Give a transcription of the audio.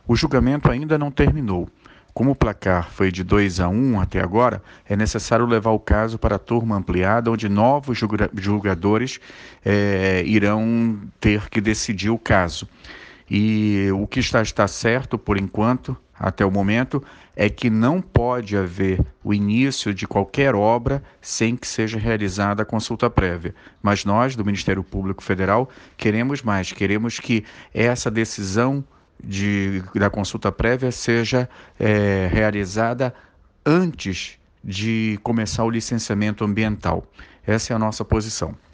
O julgamento ainda não terminou. Como o placar foi de 2-1 até agora, é necessário levar o caso para a turma ampliada, onde novos julgadores irão ter que decidir o caso. E o que está certo, por enquanto, até o momento, é que não pode haver o início de qualquer obra sem que seja realizada a consulta prévia. Mas nós, do Ministério Público Federal, queremos mais, queremos que essa decisão da consulta prévia seja realizada antes de começar o licenciamento ambiental. Essa é a nossa posição.